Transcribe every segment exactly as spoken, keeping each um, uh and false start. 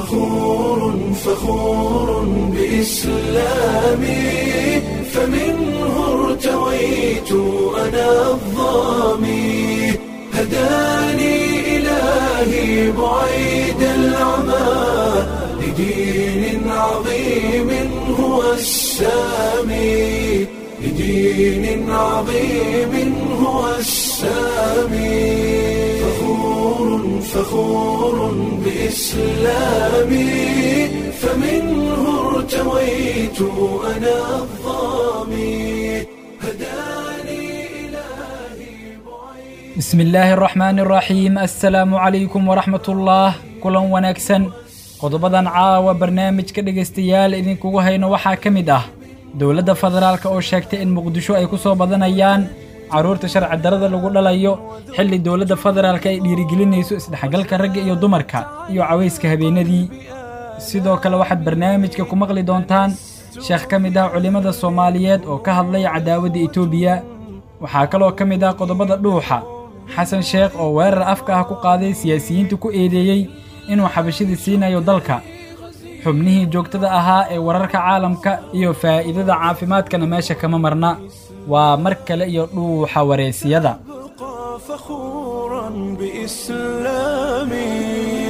فخور فخور بإسلامي فمنه ارتويت أنا الضامي هداني إلهي بعيد العمى لدين عظيم هو السامي لدين عظيم هو السامي فخور فخور بإسلامي فمنه ارتويت أنا الضامي هداني إلهي بعيد. بسم الله الرحمن الرحيم. السلام عليكم ورحمة الله. كلن wanaagsan qodobadan caawa barnaamijka dhageystayaal idinkugu hayno waxaa ka mid ah dowladda federaalka oo sheegtay in muqdisho ay ku soo badanayaan caruurta sharci darrada lagu dhalayo xilli dowladda federaalka ay dhiirigelinayso isdhexgalka ragga iyo dumarka iyo cawayska habeenadii. sidoo kale waxaad barnaamijka ku maqli doontaan sheekh ka mid ah culimada Soomaaliyeed oo ka hadlay cadaawadda Itoobiya. waxaa kaloo ka mid ah qodobada dhuuxa xasan sheekh oo weerar afka ah ku qaaday siyaasiyiinta ku eedeeyay inuu xabashida siinayo dalka. xubnihii joogtada ahaa ee wararka caalamka iyo faa'iidada caafimaadkana meesha kama marna. waa mar kale iyo dhuuxa wareysiyada. فخورا بإسلامي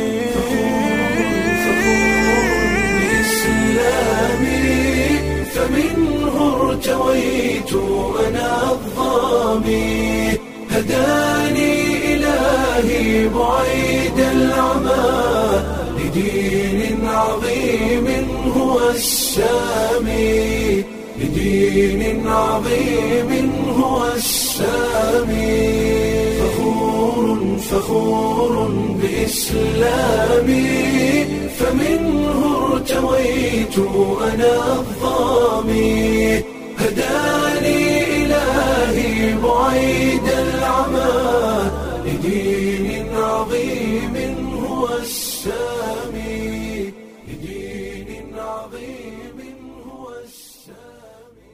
فمنه ارتويت أنا الضامي هداني إلهي بعيد العمى لدين عظيم هو السامي لدين عظيم هو السامي فخور فخور بإسلامي فمنه ارتويت أنا الضامي هداني إلهي بعيد العمى لدين عظيم هو السامي لدين عظيم هو السامي.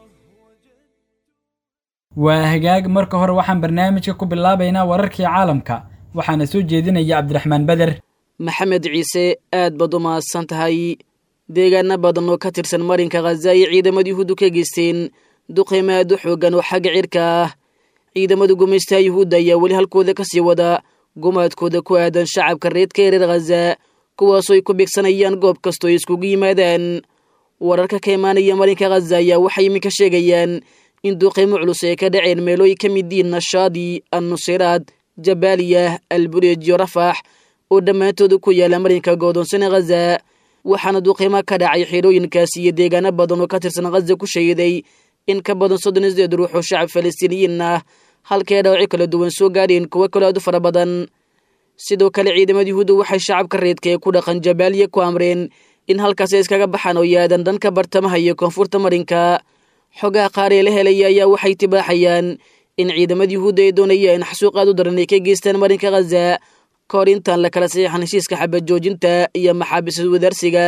waa hagaag marka hore waxaan barnaamijka ku bilaabaynaa wararkii caalamka waxaana soo jeedinaya Cabdiraxmaan Bader. maxamed ciise aad baad u mahadsan tahay. deegaano badan oo ka tirsan marinka Gaza ay ciidamada Yuhuuddu ka geysteen duqeymo aad u xooggan oo xagga cirka ah. ciidamada gumaystaha Yuhuudda ayaa weli halkooda ka sii wada gumaadkooda ku aadan shacabka reedka reer Gaza kuwaasoo ay ku beegsanayaan goob kastoo ay iskugu yimaadaan. wararka ka imaanaya marinka Gaza ayaa waxay iminka sheegayaan in duqeymo culus ay ka dhaceen meelo ay ka mid yihiin Nashaadi, An-Nusayraad, Jabaaliya, Al-Bureej iyo Rafaax oo dhammaantood ku yaala marinka go'doonsan Gaza. waxaana duqeymo ka dhacay xirooyinkaasi iyo deegaano badan oo ka tirsan Gaza ku sheeday in ka badan soddon iyo siddeed ruux oo shacab Falastiiniyiin ah halkii dhaawacyo kala duwan soo gaadheen kuwa kale aad u fara badan. sidoo kale ciidamada Yuhuudda waxay shacabka reedka ee ku dhaqan Jabaaliya ku amreen in halkaas ay iskaga baxaan oo yaadan dhanka bartamaha iyo koonfurta marinka. xogaha qaar ee la helaya ayaa waxay tibaaxayaan in ciidamada Yuhuudda ay doonayaan xasuuq aad u daran ay ka geystaan marinka Gaza kahor intaan la kala saxiixan heshiiska xabad joojinta iyo maxaabiis wadaarsiga.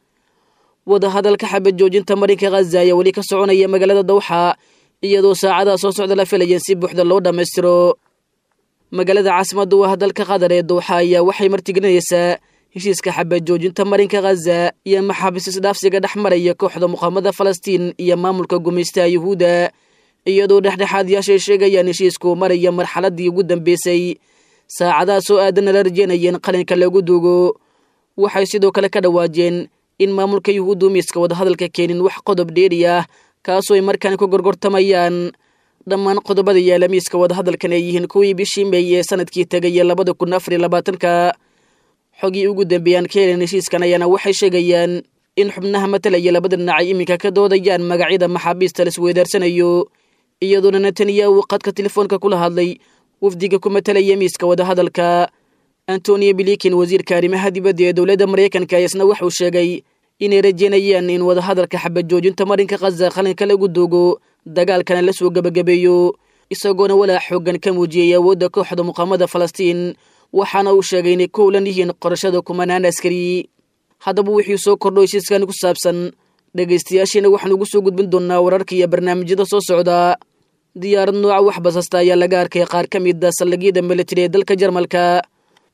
wadahadalka xabad joojinta marinka Gaza ayaa weli ka soconaya magaalada Dawxa iyadoo saacadaha soo socda la filayan si buuxda loo dhammaystiro. magaalada caasimadda waa dalka Qatar ee Dawxa ayaa waxay martigelinaysaa heshiiska xabad joojinta marinka Gaza iyo maxaabiis isdhaafsiga dhexmaraya kooxda muqaamada Falastiin iyo maamulka gumaystaha Yuhuudda iyadoo dhexdhexaadyaasha ay sheegayaan heshiisku maraya marxaladii ugu dambeysay. saacadaha soo aadanna la rajeynayeen qalinka lagu duugo. waxay sidoo kale ka dhawaajeen in maamulka Yuhuuddu miiska wadahadalka keenin wax qodob dheeri ah kaasoo ay markaan ku gorgortamayaan. dhammaan qodobada yaala miiska wadahadalkan ay yihiin kuwii bishii May ee sanadkii tagay labada kun afar iyo labaatanka. xogii ugu dambeeyaan ka helin heshiiskan ayaana waxay sheegayaan in xubnaha matalaya labada dhinac ay iminka ka doodayaan magacyada maxaabiista la isweydaarsanayo iyadoona Netanyahu qadka telefoonka kula hadlay wafdiga ku matalaya miiska wadahadalka. Antonio Blinken wasiirka arrimaha dibadda ee dowladda Mareykanka isna wuxuu sheegay inay rajeynayaan in wadahadalka xabad joojinta marinka Gaza qalinka lagu duugo dagaalkana la soo gabagabeeyo isagoona walaac xooggan ka muujiyay awoodda kooxda muqaamada Falastiin. waxaana uu sheegay inay ku howlan yihiin qorashada kumanaan askari. haddaba wixii soo kordho heshiiskan ku saabsan dhegaystayaashiina waxaan ugu soo gudbin doonaa wararka iyo barnaamijyada soo socda. diyaarad nooca wax basasta ayaa laga arkay qaar ka mid ah saldhigyada militari ee dalka Jarmalka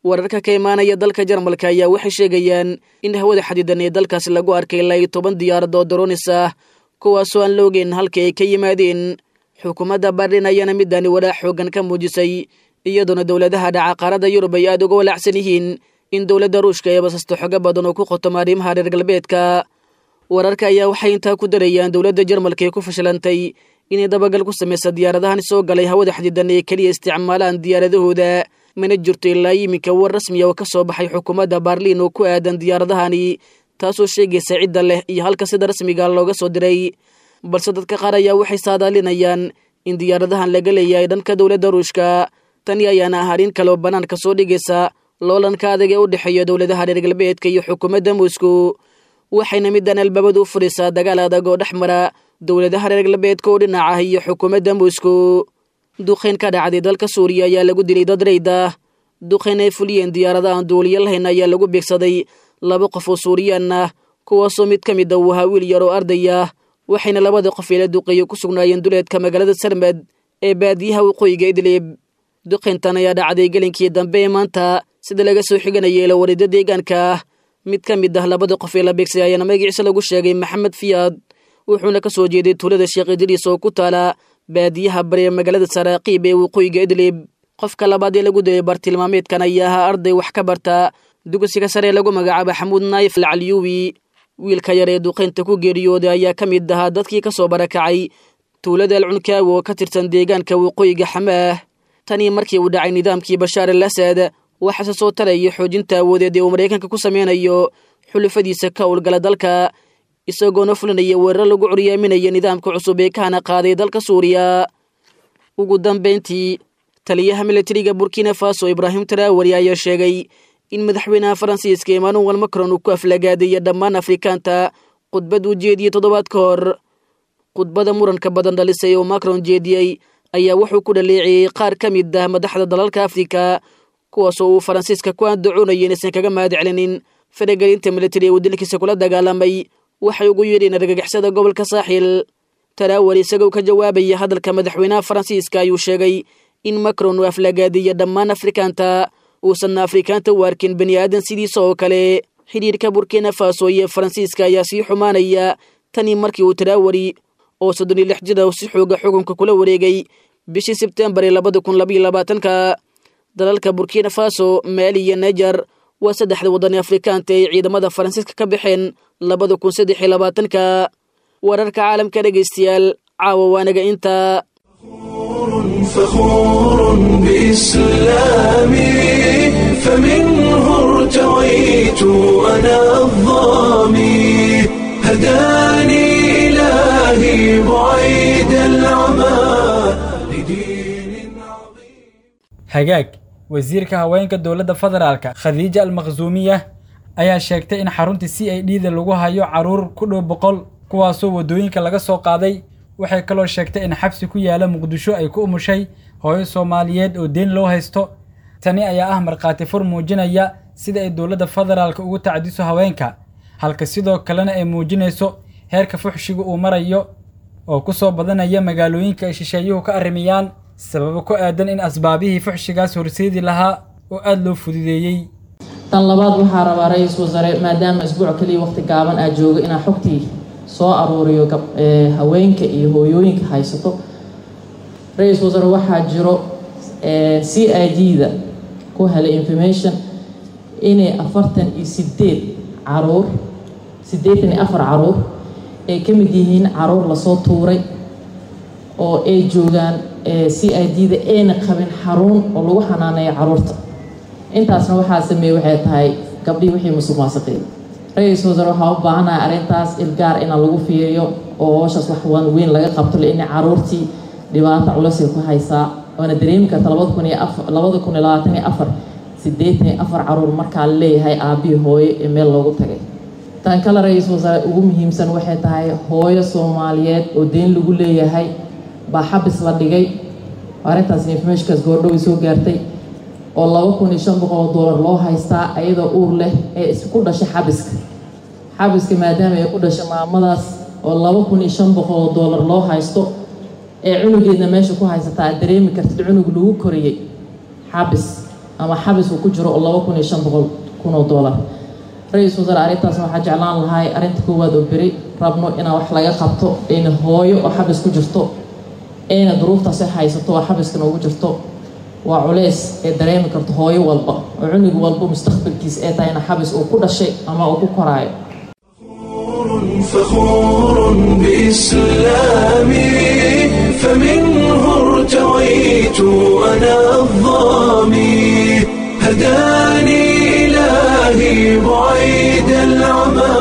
wararka ka imaanaya dalka Jarmalka ayaa waxay sheegayaan in hawada xadidan ee dalkaasi lagu arkay ilaa iyo toban diyaaradood drones ah kuwaasoo aan la ogeyn halka ay ka yimaadeen. xukuumadda Berlin ayaana midani walaac xoogan ka muujisay iyadoona dowladaha dhaca qaaradda Yurub ay aad uga walaacsan yihiin in dowladda Ruushka ay basasto xogo badan oo ku qotomo arrimaha reer galbeedka. wararka ayaa waxay intaa ku darayaan dowladda Jarmalka ee ku fashilantay inay dabagal ku samayso diyaaradahan soo galay hawada xadidan ee kaliya isticmaalaan diyaaradahooda. mana jirto ilaa iminka war rasmi ah oo ka soo baxay xukuumadda Berlin oo ku aadan diyaaradahani taasoo sheegaysa cidda leh iyo halka sida rasmiga looga soo diray. balse dadka qaar ayaa waxay saadaalinayaan in diyaaradahan laga leeyahay dhanka dowladda Ruushka. tani ayaana ah arrin kale oo bannaanka soo dhigaysa loolanka adag ee u dhexeeya dowladaha reer galbeedka iyo xukuumadda Moscow. waxayna middan albaabadu u furisaa dagaal adag oo dhex mara dowladaha reer galbeedka oo dhinaca ah iyo xukuumadda Moscow. duqeyn ka dhacday dalka Suuriya ayaa lagu dilay dad rayd ah. duqeyn ay fuliyeen diyaarada aan duuliye lahayn ayaa lagu beegsaday laba qof oo Suuriyaan ah kuwaasoo mid ka mid ah uu ahaa wiil yar oo arday ah. waxayna labada qof ee la duqeeyay ku sugnaayeen duleedka magaalada Sarmad ee baadiyaha waqooyiga Idlib. duqeyntan ayaa dhacday gelinkii dambe ee maanta sida laga soo xiganayay ila warida deegaanka ah. mid ka mid ah labada qof ee la beegsay ayaana magaciisa lagu sheegay Maxamed Fiyaad wuxuuna ka soo jeeday tuulada Sheekh Idriis oo ku taala baadiyaha bari ee magaalada Saraaqiib ee waqooyiga Idlib. qofka labaad ee lagu dilay bartilmaameedkan ayaa ahaa arday wax ka barta dugsiga sare lagu magacaabo Xamuud Naayif Al-Caliyuwi. wiilka yar ee duqeynta ku geeriyooday ayaa ka mid ahaa dadkii ka soo barakacay tuulada Al-Cunkaawi oo ka tirsan deegaanka waqooyiga Xamaah. tani markii uu dhacay nidaamkii Bashaar al-Asad waxaa soo tarayay xoojinta awoodeed ee uu Mareykanka ku sameynayo xulufadiisa ka howlgala dalka isagoona fulinaya weerar lagu curiyaaminaya nidaamka cusub ee kahana qaaday dalka Suuriya. ugu dambeyntii taliyaha militariga Burkina Faso Ibrahim Traoré ayaa sheegay in madaxweynaha Faransiiska Emmanuel Macron uu ku aflagaaday dhammaan Afrikaanta khudbad uu jeediyay toddobaad ka hor. khudbada muranka badan dhalisay oo Macron jeediyay ayaa wuxuu ku dhaleeceeyay qaar ka mid ah madaxda dalalka Afrika kuwaasoo uu Faransiiska ku andacoonayay inaysan kaga mahadcelinin faragelinta militari ee uu dalkiisa kula dagaalamay. waxay ugu yeedheen argagixisada gobolka Saaxil. Traoré isagoo ka jawaabaya hadalka madaxweynaha Faransiiska ayuu sheegay in Macron uu aflagaadiyo dhammaan Afrikaanta uusan Afrikaanta u arkin bani aadan sidiisa oo kale. xiriirka Burkina Faso iyo Faransiiska ayaa sii xumaanaya tani markii uu Traoré oo soddon iyo lix jir ah si xooga xukunka kula wareegay bishii Sebtembar laba kun laba iyo labaatan. dalalka Burkina Faso, Mali iyo Niger waa saddexda waddan ee Afrikaanta ee ciidamada Faransiiska ka baxeen laba kun saddex iyo labaatan. wararka caalamka dhageystayaal caawa waanaga inta. فخور بإسلامي فمنه ارتويت أنا الظامي هداني إلهي بعيد العمى لدين عظيم. hagaag wasiirka haweenka dowladda federaalka Khadiija Al-Makhzuumiyah ayaa sheegtay in xarunta C I D da lagu hayo caruur ku dhow boqol kuwaasoo wadooyinka laga soo qaaday. waxay kaloo sheegtay in xabsi ku yaala Muqdisho ay ku umushay hooyo Soomaaliyeed oo deen loo haysto. tani ayaa ah marqaati fur muujinaya sida ay dowladda federaalka ugu tacdiso haweenka halka sidoo kalena ay muujinayso heerka fuxshiga uu marayo oo ku soo badanaya magaalooyinka ay shisheeyuhu ka arrimiyaan sababo ku aadan in asbaabihii fuxshigaas horseedi lahaa oo aad loo fududeeyay. tan labaad waxaa rabaa ra'iisul wasaare maadaama isbuuc kaliya waqti gaaban ah jooga inaa xogtii soo aruuriyo haweenka iyo hooyooyinka haysato. ra'iisul wasaare waxaa jiro C I D da ku helay information inay afartan iyo sideed caruur siddeetan iyo afar caruur ay ka mid yihiin caruur lasoo tuuray oo ay joogaan C I D da ayna qabin xarun oo lagu xanaaneeyo caruurta. intaasna waxaa sameeyay waxay tahay gabdhii wixii musuqmaasuqay. ra'iisul wasaare waxaa u baahanahay arrintaas ilgaar in lagu fiiriyo oo howshaas wax weyn laga qabto in caruurtii dhibaato culus ay ku haysaa. waana dareemi karta laba kun iyo labaatan iyo afar siddeetan iyo afar caruur markaa leeyahay aabihii hooyo ee meel loogu tagay. tan kale ra'iisul wasaare ugu muhiimsan waxay tahay hooyo Soomaaliyeed oo deen lagu leeyahay baa xabis la dhigay. arrintaas informationkaas goordhow soo gaartay oo laba kun iyo shan boqol oo dollar loo haystaa ayadoo uur leh ee isku dhashay xabiska. xabiska maadaama ay ku dhashay maamadaas oo laba kun iyo shan boqol oo dollar loo haysto ee cunugeedna meesha ku haysataa dareemi kartid cunug lagu koriyay xabis ama xabis uu ku jiro oo laba kun iyo shan boqol kun oo dollar. Ra-iisul Wasaare arrintaas waxaa jeclaan lahay arrinta koowaad oo beri rabno inaa wax laga qabto ayna hooyo oo xabis ku jirto ayna duruuftaasi haysato oo xabiskana ugu jirto waa culeys ee dareemi karto hooyo walba oo cunug walba mustaqbalkiisa ee tahay in xabis uu ku dhashay ama uu ku koraayo. فخور بإسلامي فمنه ارتويت أنا الضامي هداني إلهي بعيد العمى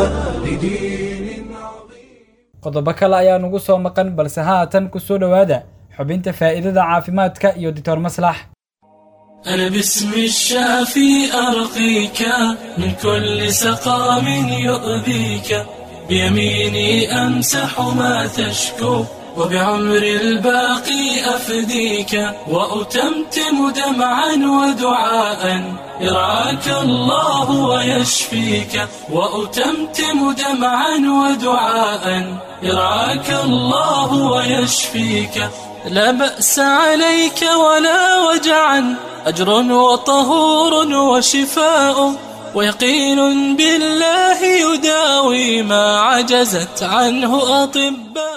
لدين عظيم. qodobo kale ayaa nugu soo maqan balse haatan ku soo dhawaada xubinta faa'iidada caafimaadka iyo Doctor Maslax. أنا باسم الشافي أرقيك من كل سقام يؤذيك بيميني أمسح ما تشكو وبعمر الباقي أفديك وأتمتم دمعا ودعاء يرعاك الله ويشفيك وأتمتم دمعا ودعاء يرعاك الله ويشفيك لا بأس عليك ولا وجعا أجر وطهور وشفاء ويقين بالله يداوي ما عجزت عنه أطباء.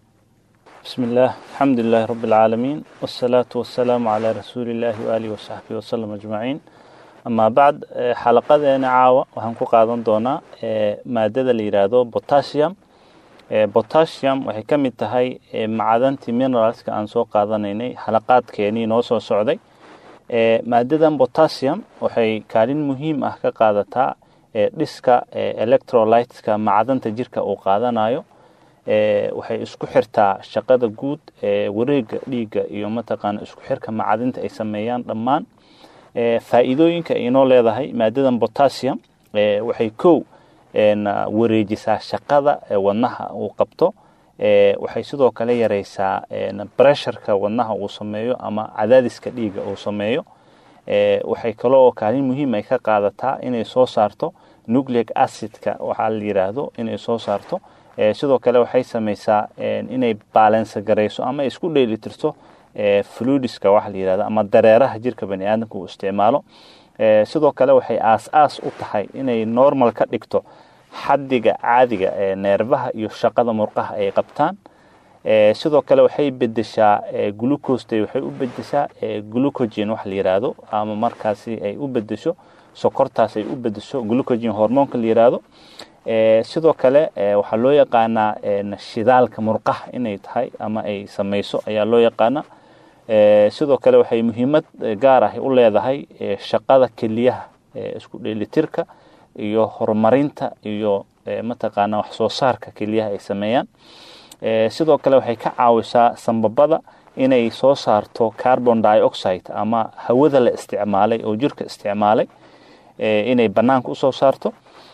بسم الله الحمد لله رب العالمين والصلاة والسلام على رسول الله وآله وصحبه وسلم أجمعين. أما بعد حلقة نعاوة وهنكو قادن دونا مادة ليرادو بوتاسيوم. بوتاسيوم waxay ka mid tahay macdantii mineralska aan soo qaadanaynay xalaqaadkeenii noo soo socday. maadadan potassium waxay kaalin muhiim ah ka qaadataa dhiska electrolyteska macdanta jirka uu qaadanayo. waxay isku xirtaa shaqada guud wareegga dhiigga iyo mataqaana isku xirka macdanta ay sameeyaan dhammaan. faa'iidooyinka ay noo leedahay maadadan potassium waxay kow wareejisaa shaqada wadnaha uu qabto. waxay sidoo kale yareysaa pressureka wadnaha uu sameeyo ama cadaadiska dhiigga uu sameeyo. waxay kaloo kaalin muhiim ay ka qaadataa inay soo saarto nucleic acidka waxaa la yiraahdo inay soo saarto. sidoo kale waxay sameysaa inay balance gareyso ama isku dheelitirto fluidska waxa la yiraahdo ama dareeraha jirka bani'aadamka uu isticmaalo. sidoo kale waxay aas-aas u tahay inay normal ka dhigto xaddiga caadiga ee neerfaha iyo shaqada murqaha ay qabtaan. sidoo kale waxay bedeshaa glucose waxay u bedeshaa glucogen wax la yiraahdo ama markaasi ay u bedesho sokortaas ay u bedesho glucogen hormoonka la yiraahdo. sidoo kale waxa loo yaqaanaa shidaalka murqaha inay tahay ama ay sameyso ayaa loo yaqaanaa. sidoo kale waxay muhiimad gaar ah u leedahay shaqada keliyaha isku dheelitirka iyo horumarinta iyo mataqaana wax soo saarka keliyaha ay sameeyaan. sidoo kale waxay ka caawisaa sanbabada inay soo saarto carbon dioxide ama hawada la isticmaalay oo jirka isticmaalay inay banaanka u soo saarto.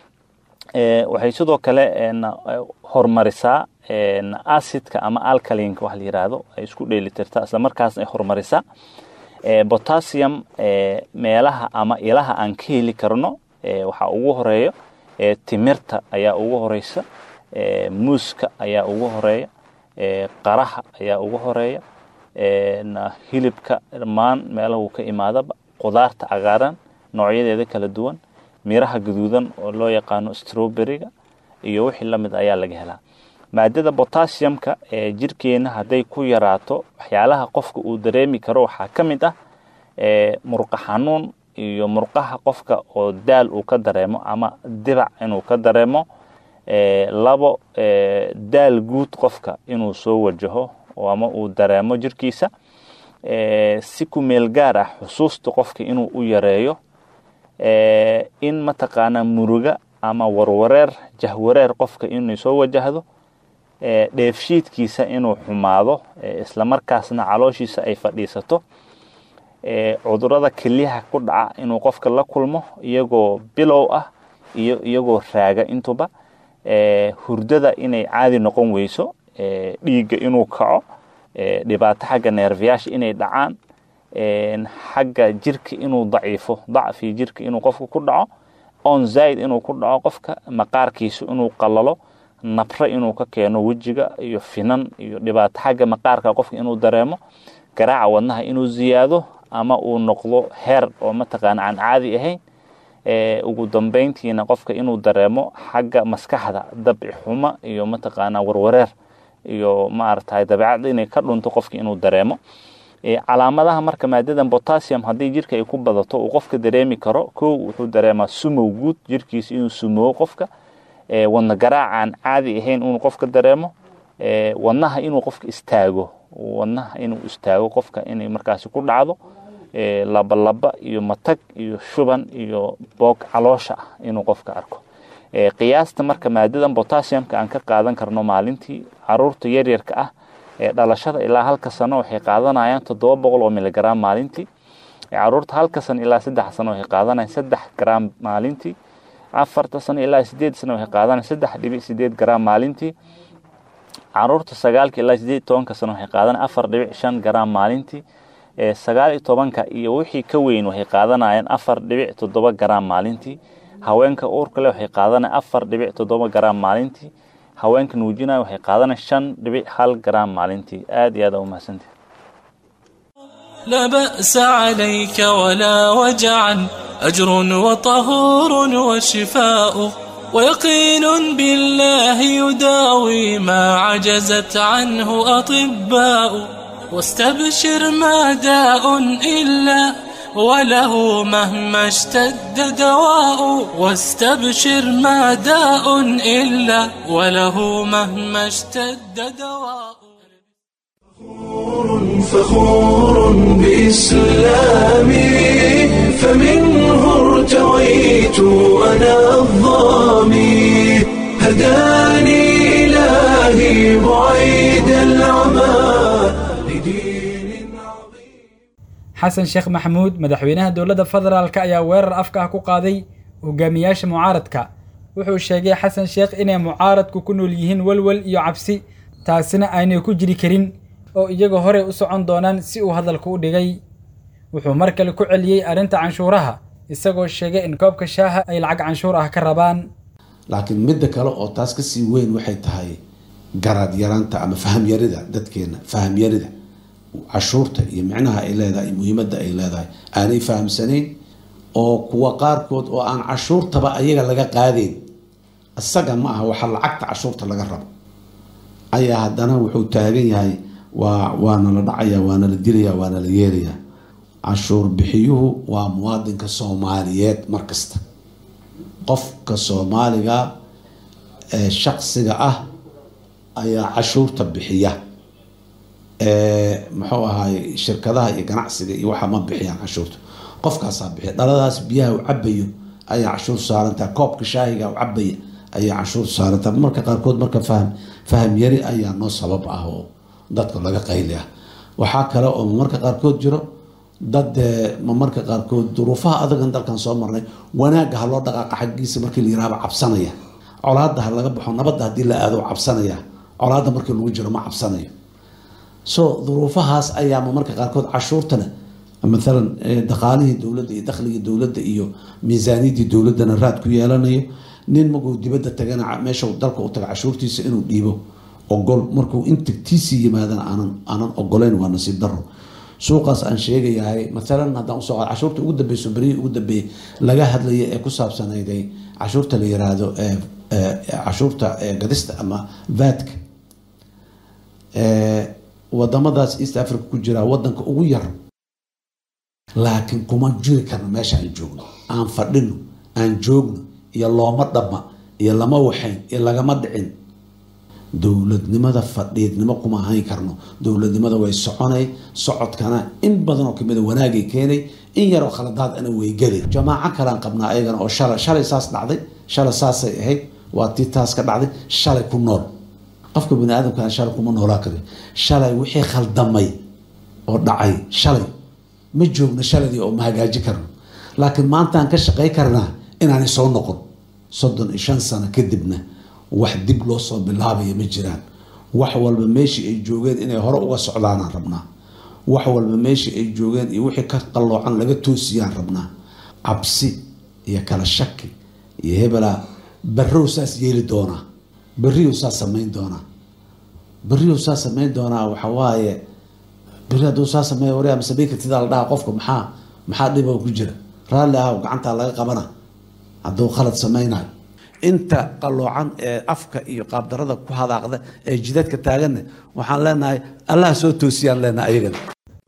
waxay sidoo kale horumarisaa acidka ama alkalinka wax la yiraahdo ay isku dheelitirtaa isla markaasna ay horumarisaa. potassium meelaha ama ilaha aan ka heli karno waxaa ugu horeeya timirta ayaa ugu horeysa, muuska ayaa ugu horeeya, qaraha ayaa ugu horeeya, hilibka dhammaan meelaha uu ka imaadaba, qudaarta cagaaran noocyadeeda kala duwan, miraha gaduudan oo loo yaqaano strawberry-ga iyo wixii lamid ayaa laga helaa. maadada potassiumka ee jirkeena haday ku yaraato waxyaalaha qofka uu dareemi karo waxaa ka mid ah murqa xanuun iyo murqaha qofka oo daal uu ka dareemo ama dibac inuu ka dareemo. labo daal guud qofka inuu soo wajaho oo ama uu dareemo jirkiisa. si ku meel gaar ah xusuusta qofka inuu u yareeyo. in mataqaana muruga ama warwareer jahwareer qofka inuu soo wajahdo. dheefshiidkiisa inuu xumaado isla markaasna calooshiisa ay fadhiisato. cudurada keliyaha ku dhaca inuu qofka la kulmo iyagoo bilow ah iyo iyagoo raaga intuba. hurdada inay caadi noqon weyso. dhiigga inuu kaco. dhibaato xagga neerfayaasha inay dhacaan. xagga jirka inuu daciifo dacfi jirka inuu qofka ku dhaco. on zaid inuu ku dhaco qofka maqaarkiisa inuu qalalo. nabra inuu ka keeno wajiga iyo finan iyo dhibaato xagga maqaarka qofka inuu dareemo. garaaca wadnaha inuu ziyaado ama uu noqdo heer oo mataqaana aan caadi ahayn ee ugu dambeyntiina qofka inuu dareemo xagga maskaxda dabci xuma iyo mataqaana warwareer iyo maartay dabeecad inay ka dhunto qofka inuu dareemo ee calaamadaha marka maadadan potassium hadii jirka ay ku badato uu qofka dareemi karo koo wuxuu dareemaa sumow guud jirkiisa inuu sumow qofka ee wadna garaacan caadi ahayn inuu qofka dareemo ee wadnaha inuu qofka istaago wadnaha inuu istaago qofka inay markaas ku dhacdo ee laba laba iyo matag iyo shuban iyo boog caloosha inuu qofka arko ee qiyaasta marka maadadan potassiumka aan ka qaadan karno maalintii caruurta yar yarka ah ee dhalashada ilaa halka sano waxay qaadanayaan toddoba boqol oo miligram maalintii ee caruurta halka sano ilaa saddex sano waxay qaadanayaan saddex gram maalintii afarta sano ilaa sideed sano waxay qaadanayaan saddex dhibic sideed gram maalintii caruurta sagaalka ilaa sideed iyo tobanka sano waxay qaadanayaan afar dhibic shan gram maalintii ee sagaal iyo tobanka iyo wixii ka weyn waxay qaadanayaan afar dhibic toddoba gram maalintii haweenka uurka leh waxay qaadanayaan afar dhibic toddoba gram maalintii haweenka nuujinaya waxay qaadanayaan shan dhibic hal gram maalintii aad iyo aad u mahadsantahay لا بأس عليك ولا وجعا أجر وطهور وشفاء ويقين بالله يداوي ما عجزت عنه أطباء واستبشر ما داء إلا وله مهما اشتد دواء واستبشر ما داء إلا وله مهما اشتد دواء فخور بإسلامي فمنه ارتويت أنا الظامي هداني إلهي بعيد العمى لدين عظيم xasan sheekh maxamuud madaxweynaha dowladda federaalka ayaa weerar afka ah ku qaaday hogaamiyaasha mucaaradka wuxuu sheegay xasan sheekh inay mucaaradku ku nool yihiin walwal iyo cabsi taasina aanay ku jiri karin oo iyaga hore u socon doonaan si uu hadalku u dhigay wuxuu mar kale ku celiyay arinta canshuuraha isagoo sheegay in koobka shaaha ay lacag canshuur ah ka rabaan laakiin midda kale oo taas ka sii weyn waxay tahay garaad yaraanta ama faham yarida dadkeena faham yarida cashuurta iyo macnaha ay leedahay muhiimadda ay leedahay aanay fahamsanayn oo kuwa qaarkood oo aan cashuurtaba ayaga laga qaadayn asaga ma aha waxa lacagta cashuurta laga rabo ayaa haddana wuxuu taagan yahay waa waana la dhacaya waana la dilaya waana la yeelaya cashuur bixiyuhu waa muwaadinka Soomaaliyeed markasta qofka Soomaaliga ee shakhsiga ah ayaa cashuurta bixiya ee muxuu ahaay shirkadaha iyo ganacsiga iyo waxa ma bixiyaan cashuurta qofkaas bixiya dhaladaas biyaha u cabayo ayaa cashuur saaranta koobka shaahiga u cabaya ayaa cashuur saaranta marka qaarkood marka faham faham yari ayaa noo sabab ah oo dadka laga qayliya waxa kale oo marka qaarkood jiro dad ma marka qaarkood duruufaha adagan dalkan soo marnay wanaaga ha loo dhaqaaqa xaqiisa markii la yiraahdo cabsanaya colaadda ha laga baxo nabadda hadii la aado cabsanaya colaadda markii lagu jiro ma cabsanayo so duruufahaas ayaa ma marka qaarkood cashuurtana مثلا دخاليه دولة دخليه دولة إيو ميزانية دولة نراد كويا لنا نين مجو دبده تجانا ماشوا ضلك وتجع عشورتي سئنوا ديبو أقول مركو أنت تيسي ماذا أنا أنا أقولين وأنا سيدرو سوقاس أن شيء هاي مثلا هذا سوق عشورتي وده بسبري وده ب لجهد لي كوساب سنة دي عشورته اللي يرادو عشورته قدست أما فاتك ودمداس إست أفريقيا كجرا ودنك أغير لكن كمان جري كان ماشي عن جوجنا عن فردنا عن جوجنا يلا ما ضبع يلا ما وحين يلا ما دعين دولة لماذا فرديت لما كمان هاي كرنو دولة لماذا ويسعوني صعد كان إن بدنو كمده وناجي كيني إن يرو خلطات أنا ويجري جماعة كلام قبنا أيضا أو شال شال ساس نعدي شال ساس هي وقتي تاس كنعدي شال يكون نور قفك بني آدم كان شال يكون نور كذي شال وحي خل دمي أو دعي شال ما جوجنا شلدي أو ما هجاجي كرنا لكن ما أنت أنكش قاي كرنا إن أنا صون نقول صدق إيشان سنة كذبنا واحد دبلوس بالله بيمجران وحول بمشي الجوجين إنه هرق وسعدانا ربنا وحول بمشي الجوجين يوحي كقلوا عن لقى توسيان ربنا عبسي يا كلا شك يهبلا بروساس يلي دونا بريوساس سمين دونا بريوساس سمين دونا وحواي beri hadduu saa sameeya waryaa masabey kartidaa la dhaha qofka maxaa maxaa dhiba ku jira raalli ah gacantaa laga qabana hadduu khalad samaynayo inta qaloocan ee afka iyo qaabdarada ku hadaaqda ee jidadka taaganna waxaan leenahay allah soo toosiyaan leenahay ayagana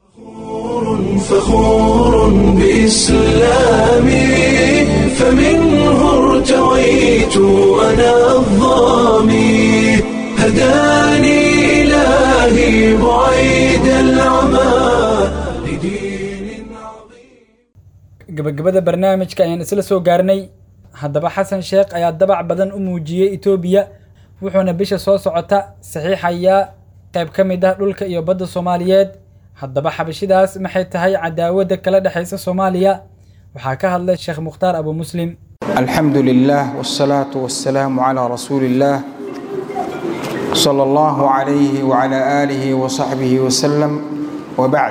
فخور بإسلامي فمنه ارتويت أنا الضامي هداني إلهي بعيد العمى لدين عظيم. gabagabada barnaamijka ayaan isla soo gaarnay. haddaba xasan sheekh ayaa dabac badan u muujiyey Itoobiya wuxuuna bisha soo socota saxiixayaa qayb ka mid ah dhulka iyo badda Soomaaliyeed. haddaba xabashidaas maxay tahay cadaawada kala dhaxaysa Soomaaliya? waxaa ka hadlay Sheekh Mukhtaar Abu Muslim. alxamdulillah wassalaatu wassalaamu ala rasuulillah sallallahu alayhi wa ala alihi wa sahbihi wa sallam wa ba'd.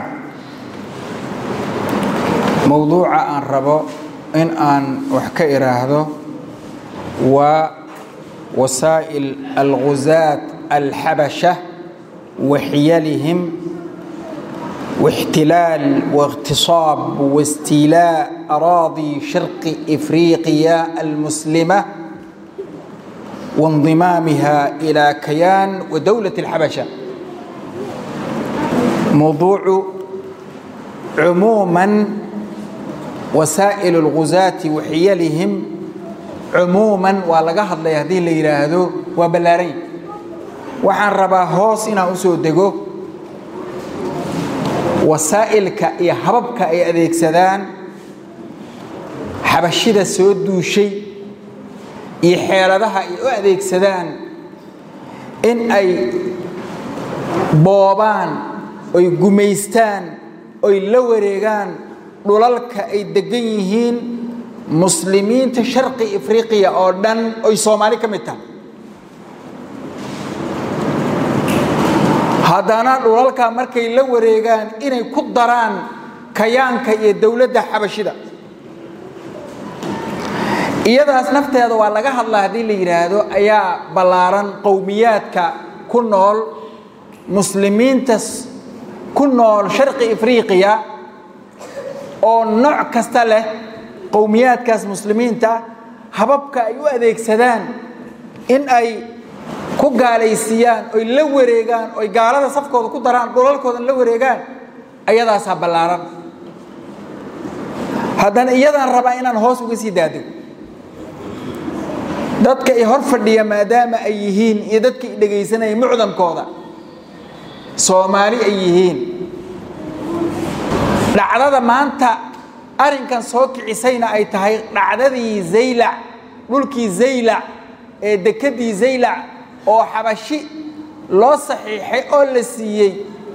mawduuca aan rabo in aan wax ka iraahdo waa wasaa'il al-ghuzaat al-habasha wa hiyalihim واحتلال واغتصاب واستيلاء أراضي شرق إفريقيا المسلمة وانضمامها إلى كيان ودولة الحبشة. موضوع عموما وسائل الغزاة وحيلهم عموما ولقاها الله يهدي اللي يراهدو وبلارين وحن ربا هوسنا أسودقو وسائلك يا حببك أي أذيك سدان حبشيدا سودو شيء يحيلها أذيك سدان إن أي بوبان أي جميستان أي لوريجان دولالك أي دقيهين مسلمين تشرق إفريقيا أردن أي صومالي كمتان هذانا دولالك مركي la wareegaan inay ku daraan kayaanka iyo dawladda xabashida iyadaas nafteeda waa laga hadlaa hadii la yiraahdo ayaa balaaran qowmiyaadka ku nool muslimiinta ku nool sharqi Afriqiya oo nooc kasta leh qowmiyaadkaas muslimiinta hababka ay u adeegsadaan in ay ku gaalaysiiyaan oo la wareegaan oo gaalada safkooda ku daraan dholalkooda la wareegaan ayadaas balaaran hadan iyadan raba inaan hoos uga sii daado dadka ay hor fadhiya maadaama ay yihiin iyo dadka dhageysanay mucdamkooda Soomaali ay yihiin dhacdada maanta arinkan soo kicisayna ay tahay dhacdadii Zaylac dhulkii Zaylac ee dekadii Zaylac oo xabashi loo saxiixay oo la siiyay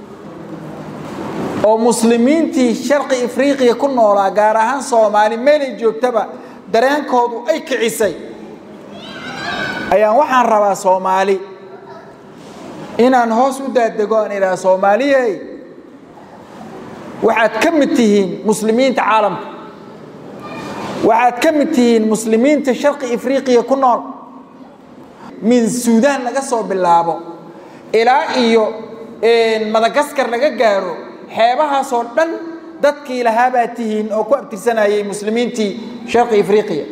oo muslimiintii sharqi Afriqiya ku noolaa gaar ahaan Soomaali meel joogtaba dareenkoodu ay kicisay ayaan waxaan rabaa Soomaali inaan hoos u daadego aan ila Soomaaliyay waxaad ka mid tihiin muslimiinta caalamka waxaad ka mid tihiin muslimiinta sharqi Afriqiya ku nool من السودان laga soo bilaabo ilaa iyo een Madagascar laga gaaro xeebaha soo dhan dadkii lahaa baatihiin oo ku abtirsanayay muslimiintii sharqi Afriqiya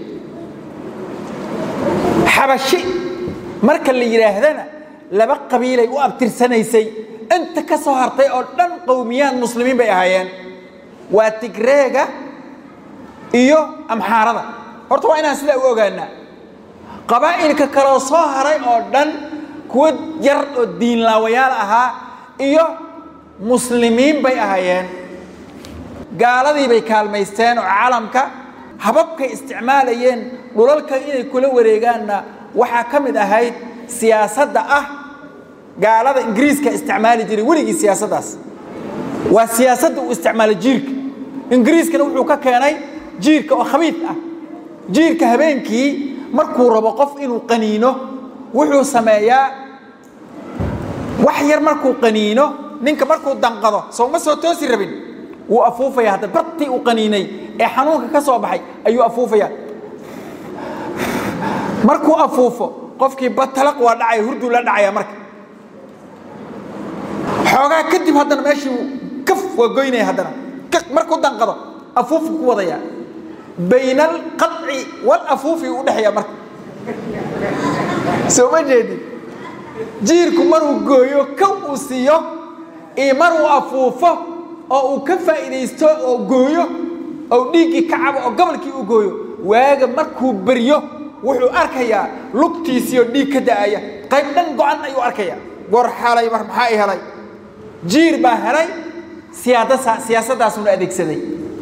xabashi marka la yiraahdana laba qabiilay u abtirsanaysay inta ka soo hartay oo dhan qowmiyad muslimiin bay ahaayeen waa Tigreega iyo Amxaarada horta waa inaan sida u ogaanaa qabaa'ilka kala soo haray oo dhan kuwa yar oo diin laawayaal ahaa iyo muslimiin bay ahaayeen gaaladii bay kaalmaysteen oo caalamka hababka isticmaalayeen dhulalka inay kula wareegaanna waxa kamid ahayd siyaasadda ah gaalada Ingiriiska isticmaali jiray waliga siyaasaddaas waa siyaasadda uu isticmaal jiirka Ingiriiskana wuxuu ka keenay jiirka oo khabiid ah jiirka habeenkii markuu rabo qof inuu qaniino wuxuu sameeyaa wax yar markuu qaniino ninka markuu danqado soo ma soo toosi rabin wuu afuufaya hada barti uu qaniinay ee xanuunka ka soo baxay ayuu afuufaya markuu afuufo qofkii batalaq waa dhacay hurdu la dhacaya marka xoogaa kadib hadana meeshii وقويني هدنا مركو دنقضه أفوف وضيا بين القطع والأفوف ودحيا مرك سو ما جدي جيركم مرو قويو كم وسيو إيه مرو أفوفه أو كفى إذا يستو أو قويو أو ديكي كعب أو قبل كي قويو واجا مركو بريو وحو أركيا لقتيسيو ديك دايا قيب ننقو عنا يو أركيا قور حالي مرمحاي هلاي جير با هلاي سياسة سياسة داس من أديك سدي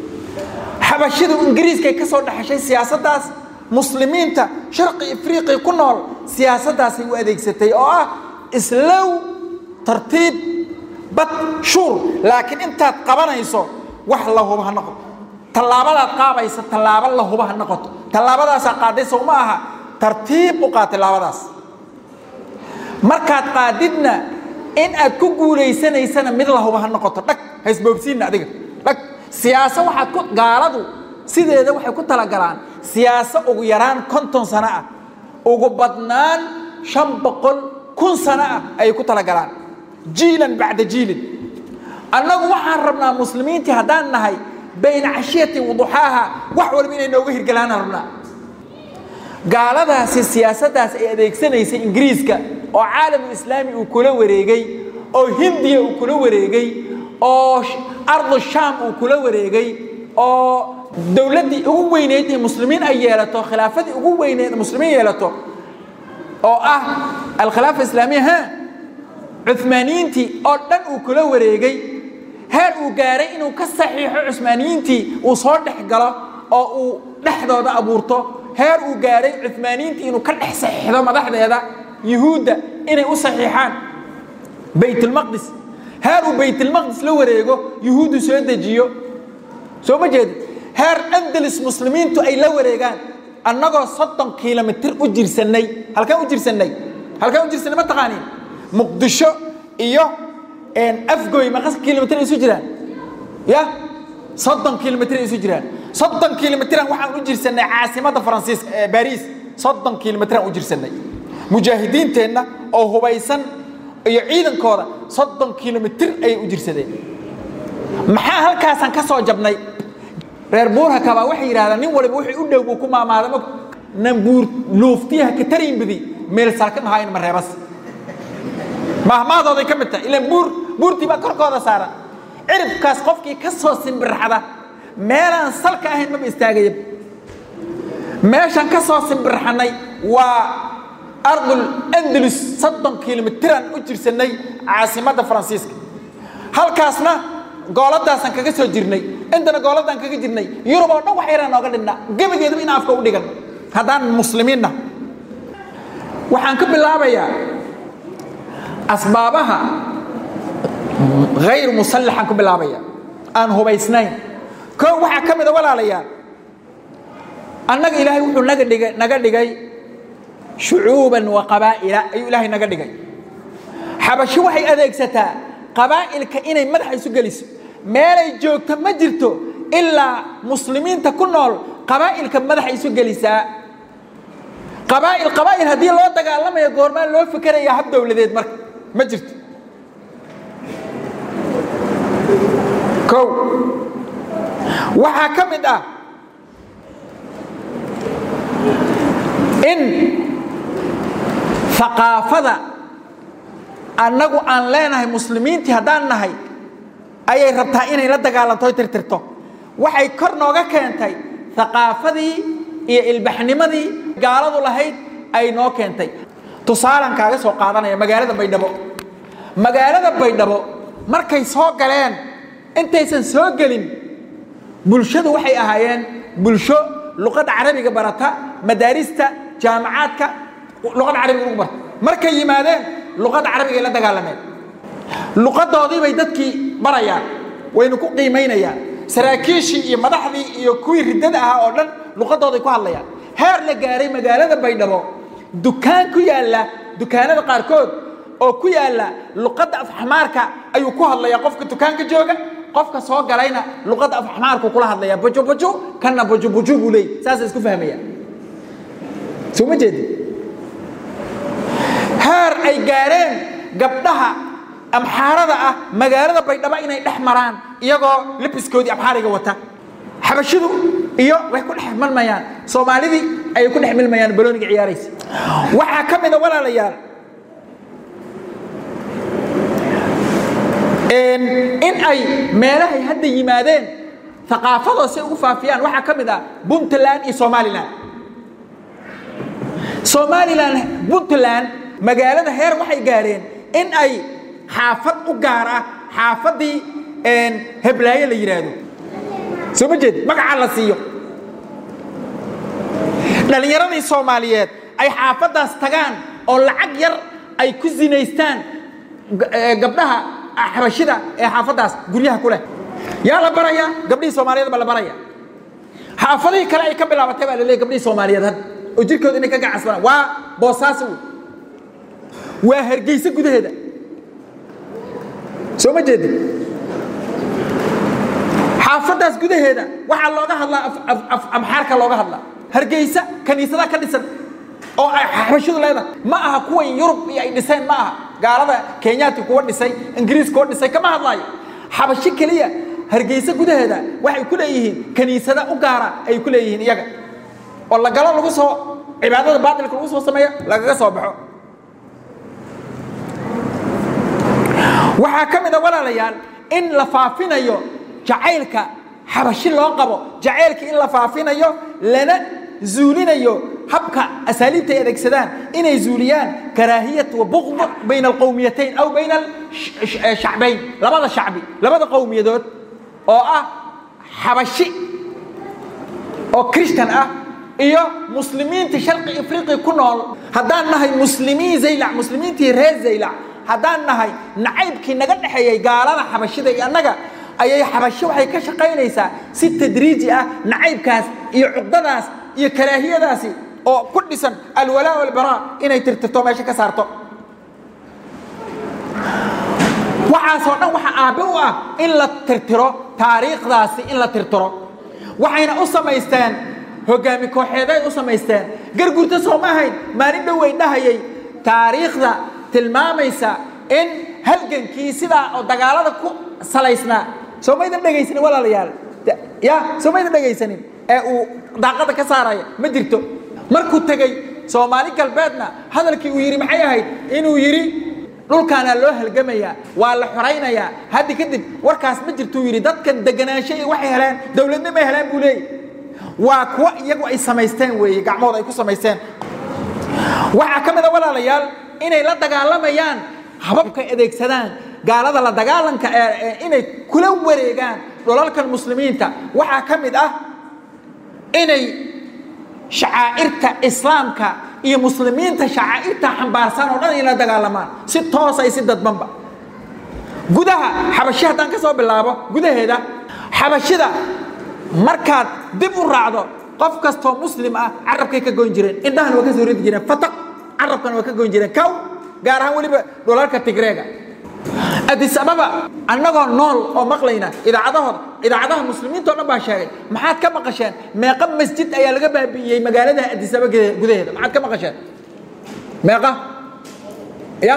حبشيدو إنجليز كي كسر نحشي سياسة داس مسلمين تا شرق إفريقيا كنول سياسة داس يو أديك سدي أو إسلو ترتيب بط شور لكن أنت قبنا يسوع وحلا هو بهالنقط تلابلا قابا يس تلابلا هو بهالنقط تلابلا سقادس وماها ترتيب وقات تلابلاس مركات قاددنا إن أتكو ليسنا يسنا مثل هو بهالنقط لك هيسبوبسين أديك لك سياسة واحد كت قارضو سيد هذا واحد كت تلا قران سياسة وغيران كنتم سنة وقبضنان شم بقول كل سنة أي كت تلا قران جيلا بعد جيل أنه وحن ربنا مسلمين تهدان نهاي بين عشية وضحاها وحول بين إنه وهر قلانا ربنا قال هذا السياسة داس إذا سنة يس إنجليزك أو عالم الإسلامي وكله وريجي أو هندية وكله وريجي أو أرض الشام وكله وريجي أو دولة دي هو وينيت المسلمين أيالته خلافة دي هو وينيت المسلمين أيالته أو أه الخلافة الإسلامية ها عثمانيين تي أردن وكله وريجي هل وجاري إنه كصحيح عثمانيين تي وصار حجرة أو لحظة ده أبورته هل وجاري عثمانيين تي إنه كان صحيح هذا ما لحظة هذا يهودا إنه صحيحان بيت المقدس هل وبيت المقدس لو وريجو يهود سود جيو سو ما جد هل أندلس مسلمين تو أي لو وريجان النجار صدق كيلومتر أجر سنة هل كان أجر سنة هل كان أجر سنة ما تقانين مقدشة إياه إن أفجوي ما قص كيلومتر يسجلان يا صدق كيلومتر يسجلان صدق كيلومتر واحد أجر سنة عاصمة فرنسيس باريس صدق كيلومتر أجر سنة مجاهدين تنا أو هوايسن يعيدن كورة صدق كيلومتر أي أجر سنة محا هالكاسن كسر جبني ربورها كبا وحي هذا نين ولا بوحي أدى وكم ما هذا مك نبور لوفتيها كترين بدي ميل ساكن هاي المرة بس مهما ضاضي كمتة إلى بور بور تبى كركودا سارة عرف كاس قفكي كسر سنبر هذا ميلان سلك أهين ما بيستعجب ماشان كسر سنبر حناي وأرض الأندلس صدق كيلومتران أجر سنة عاصمة فرنسيسك هل كاسنا قالت داسن كجسر جرني عندنا قالت دان كجسر جرني يوروبا نو وحيران نقولنا جيب جيب من أفكار وديكن هذان مسلميننا وحنكب الله بيا أسبابها غير مسلحة كب الله بيا أن هو بيسنين كم واحد كم إذا ولا عليا أنك إلهي وحول نقد نقد جاي شعوبا وقبائل أي إلهي نقد جاي حبشوا وحي أذيك ستا قبائل كإني مدح يسجلس ما لا يجوك تمجرته إلا مسلمين تكونوا قبائل كمدح يسجلسا قبائل قبائل هذه الله تقال لما يقول ما لو فكر يا حب ولديت مرك مجرت كو وحكم ده إن ثقافة أنجو أن لنا مسلمين تهدان نهاي أي ربطها إني لا تقال توي ترترتو وحي كرنوجا كنتي ثقافة دي البحنمة دي قالوا الله هيد أي نوع كنتي تصارن كذا سوق هذا يا مجال بيدبو مجال بيدبو مركز سوق جلين أنت إنسان سوق جلين بلشة وحي أهين بلشة لغة عربية برتها مدارسها جامعاتك لغة عربية برت مركز يمادين لغة عربية لا تقالمين لغة هذه بيدتك بريان وينكو قيمين يا سراكيشي مدحدي يكوي رددها أولاً لغة هذه كوالله هار لجاري مجال بيدبو دكان كيالا دكان القاركود أو كيالا لغة أفحمارك أيو كوالله يقفك دكان كجوجا قفك سواق علينا لغة أفحمارك كلها هذا يا بجو بجو كنا بجو بجو بولي ساس اسكو فهمية سو مجد هار أي جارين قبلها amxaarada ah magaalada baydhabo inay dhex maraan iyagoo labiskoodii amxaariga wata xabashidu iyo way ku dhex milmayaan soomaalidii ay ku dhex milmayaan balooniga ciyaaraysa waxa ka mid ah walaalayaal in ay meelahay hadda yimaadeen thaqaafadoo si ugu faafiyaan waxa ka mid ah Puntland iyo Somaliland Somaliland Puntland magaalada heer waxay gaareen in ay xaafad u gaar ah xaafadii een Heblaayo la yiraahdo soo ma jeed magaca la siiyo dhalinyaradii Soomaaliyeed ay xaafadaas tagaan oo lacag yar ay ku zinaystaan gabdhaha xabashida ee xaafadaas guryaha ku leh yaa la baraya gabdhii Soomaaliyeed baa la baraya xaafadii kale ay ka bilaabatay baa la leeyahay gabdhii Soomaaliyeed had oo jirkooda inay ka gacasbaan waa Boosaaso waa Hargeysa gudaheeda soo ma jeedin xaafadaas gudaheeda waxa looga hadlaa amxaarka looga hadlaa Hargeysa kaniisada ka dhisan oo ay xabashidu leedahay ma aha kuwa Yurub iyo ay dhiseen ma aha gaalada Kenyaati kuwa dhisay Ingiriis kuwa dhisay kama hadlaayo xabashi kaliya Hargeysa gudaheeda waxay ku leeyihiin kaniisada u gaara ay ku leeyihiin iyaga oo la galo lagu soo cibaadada baadilka lagu soo sameeyo lagaga soo baxo waxa kamid ah walaalayaal in la faafinayo jacaylka xabashi loo qabo jacaylka in la faafinayo lana zuulinayo habka asaliibta ay adeegsadaan inay zuuliyaan karaahiyat wa bughd bayna alqawmiyatayn aw bayna shacbayn labada shacbi labada qawmiyadood oo ah xabashi oo Christian ah iyo muslimiinta sharqi afriqi ku nool hadaan nahay muslimiin zaylac muslimiintii reer zaylac hadaan nahay nacaybkii naga dhaxeeyay gaalada xabashida iyo annaga ayay xabashi waxay ka shaqaynaysaa si tadriiji ah nacaybkaas iyo cuqdadaas iyo karaahiyadaasi oo ku dhisan alwalaa wal baraa inay tirtirto meesha ka saarto waxa soo dhan waxa aabe u ah in la tirtiro taariikhdaasi in la tirtiro waxayna u samaystaan hogaami kooxeeday u samaystaan gargurta Soomaaliyeed maalin dhow way dhahayay taariikhda tilmaamaysa in halgankii sida oo dagaalada ku salaysnaa Soomaaliyeed dhageysan walaalayaal ya Soomaaliyeed dhageysan ee uu daaqada ka saaraya ma jirto markuu tagay Soomaali galbeedna hadalkii uu yiri maxay ahayd inuu yiri dhulkaana loo halgamaya waa la xoreynaya hadii kadib warkaas ma jirto yiri dadkan deganaanshay waxay heleen dawladnimo ay heleen buu leeyahay waa kuwa iyagu ay samaysteen weeye gacmooda ay ku samaysteen waxa kamid ah walaalayaal inay la dagaalamayaan hababka adeegsadaan gaalada la dagaalanka inay kula wareegaan dhulalkan muslimiinta waxa kamid ah inay shacaa'irta islaamka iyo muslimiinta shacaa'irta xambaarsan oo dhan ila dagaalamaan si toos ay si dadbanba gudaha xabashi hadaan ka soo bilaabo gudaheeda xabashida markaad dib u raacdo qof kasto muslim ah carabkay ka goyn jireen indhahan waa ka soo ridi jireen fataq carabkan waa ka goyn jireen kaw gaar ahaan waliba dhulalka Tigreega Addis Ababa annagoo nool oo maqlayna idaacadahooda idaacadaha muslimiinta oo dhan baa sheegay maxaad ka maqasheen meeqa masjid ayaa laga baabiyay magaalada Addis Ababa gudaheeda maxaad ka maqasheen meeqa ya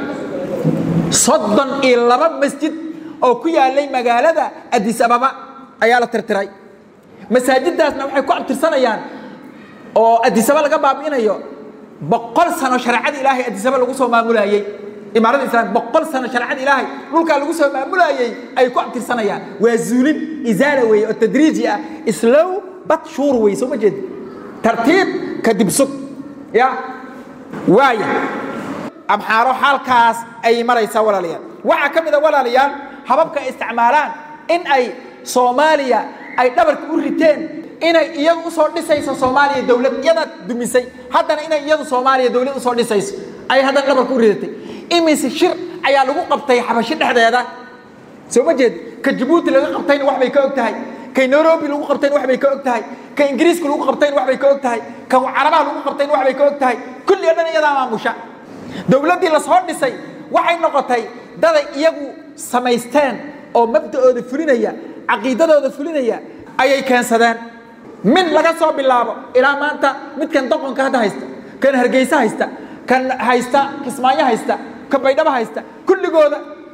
soddon iyo laba masjid oo ku yaalay magaalada Addis Ababa ayaa la tirtiray masaajidaasna waxay ku abtirsanayaan oo Addis Ababa laga baabinayo boqol sano sharciga Ilaahay Addis Ababa lagu soo maamulayay imaarada islaam boqol sano sharciga Ilaahay dhulka lagu soo maamulayay ay ku abtirsanayaan waa zuulin izaala way oo tadriiji ah slow but sure way soo ma jeed tartiib kadib sug ya waaya amxaaro halkaas ay maraysa walaalayaal waxa kamid ah walaalayaal hababka isticmaalaan in ay Soomaaliya ay dhabarka u riteen inay iyagu soo dhisayso Soomaaliya dawlad iyada dumisay haddana inay iyadu Soomaaliya dawlad soo dhisayso ay hadan dhabarka u ridatay imise shir ayaa lagu qabtay xabashi dhexdeeda soo ma jeed ka Djibouti laga qabtayna wax bay ka ogtahay ka Nairobi lagu qabtayna wax bay ka ogtahay ka Ingiriiska lagu qabtayna wax bay ka ogtahay ka Carabaha lagu qabtayna wax bay ka ogtahay kulli dhan iyada maamusha dawladii la soo dhisay waxay noqotay dad iyagu samaysteen oo mabda'ooda fulinaya caqiidadooda fulinaya ayay keensadeen min laga soo bilaabo ilaa maanta midkan doqonka hada haysta kan Hargeysa haysta kan haysta Kismaayo haysta ka Baydhabo haysta kulligooda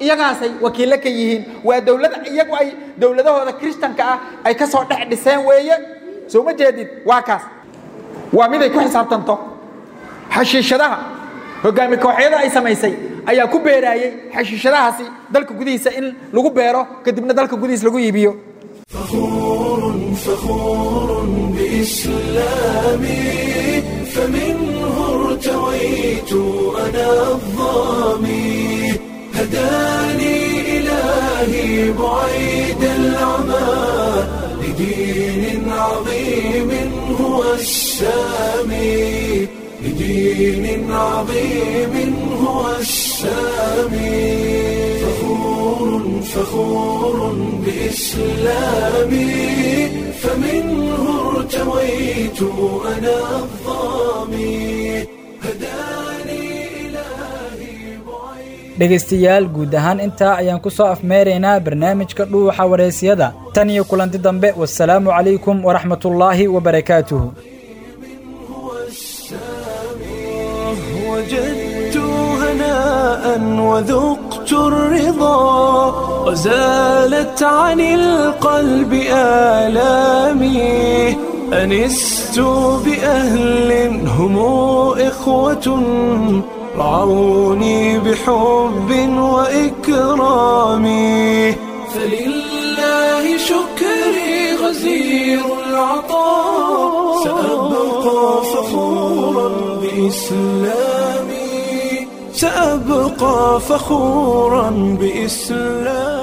iyagaasay wakiilo ka yihiin waa dowlad iyagu ay dowladahooda kristanka ah ay ka soo dhex dhiseen weeye soo ma jeedid waa kaas waa mid ay ku xisaabtanto xashiishadaha hogaami kooxyada ay samaysay ayaa ku beeraayay xashiishadahaasi dalka gudihiisa in lagu beero kadibna dalka gudihiisa lagu iibiyo فخور فخور بإسلامي فمنه ارتويت أنا الظامي هداني إلهي بعيد العمى لدين عظيم هو السامي لدين عظيم هو السامي فخور فخور بإسلامي فمنه ارتويت أنا الظامي هداني إلهي بعيد. dhegaystayaal guud ahaan intaa ayaan ku soo afmeeraynaa barnaamijka dhuuxa wareysiyada tan iyo kulanti dambe wassalaamu calaykum waraxmatullaahi wabarakaatuhu وجدت هناء وذقت الرضا وزالت عن القلب آلامي أنست بأهل هم إخوة رعوني بحب وإكرام فلله شكري غزير العطاء سأبقى فخورا بإسلامي سأبقى فخورا بإسلامي.